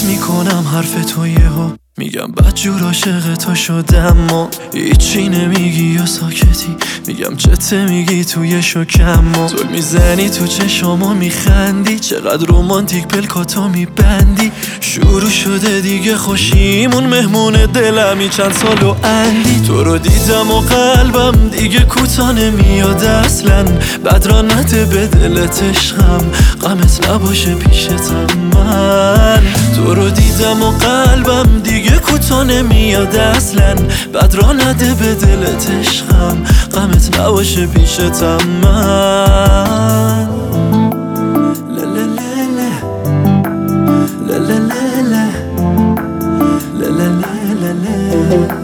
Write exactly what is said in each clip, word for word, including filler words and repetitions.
میکنم حرف تو یهو میگم بدجور عاشق تو شدم و هیچی نمیگی یا ساکتی میگم چته میگی توی شکم و زل میزنی تو چشامو میخندی چقدر رومانتیک پلکاتو میبندی شروع شده دیگه خوشیمون مهمون دلمی چند سال و اندی تو رو دیدم و قلبم دیگه کوتا نمیاد اصلا بد را نده به دلت عشقم غمت نباشه پیشتم من تو رو دیدم و قلبم دیگه کوتا نمیاد اصلا بد را نده به دلت عشقم غمت نباشه پیشتم من لا لا لا لا لا لا لا لا لا لا لا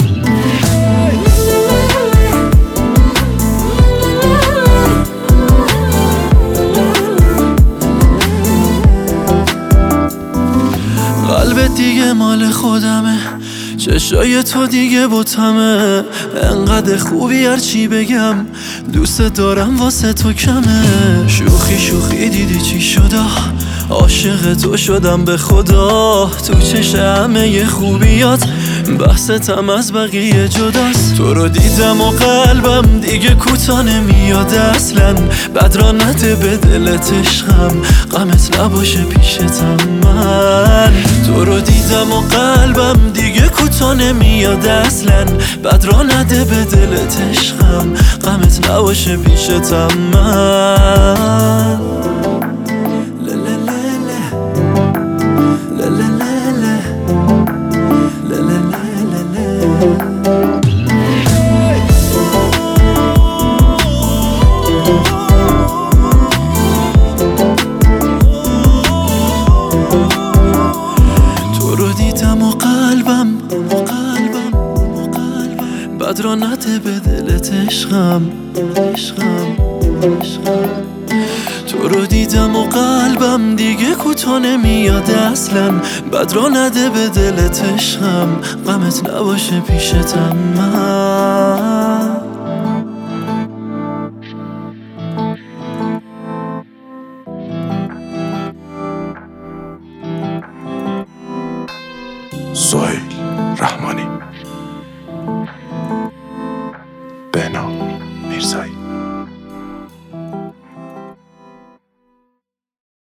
قلبت دیگه مال خودمه چشای تو دیگه بوتمه انقدر خوبی هرچی بگم دوست دارم واسه تو کمه شوخی شوخی دیدی چی شده عاشق تو شدم به خدا تو چش همه خوبیات بحثتم از بقیه جداست تو رو دیدم و قلبم دیگه کوتا نمیاد اصلا بد را نده به دلت عشقم غمت نباشه پیشتم من تو رو دیدم و قلبم دیگه کوتا نمیاد اصلا بد را نده به دلت عشقم غمت نباشه پیشتم من تو رو دیدم و قلبم بد را نده به دلت عشقم تو رو دیدم و قلبم دیگه کوتا نمیاد اصلا بد را نده به دلت عشقم غمت نباشه پیشتم من سهیل رحمانی، بهنام میرزایی.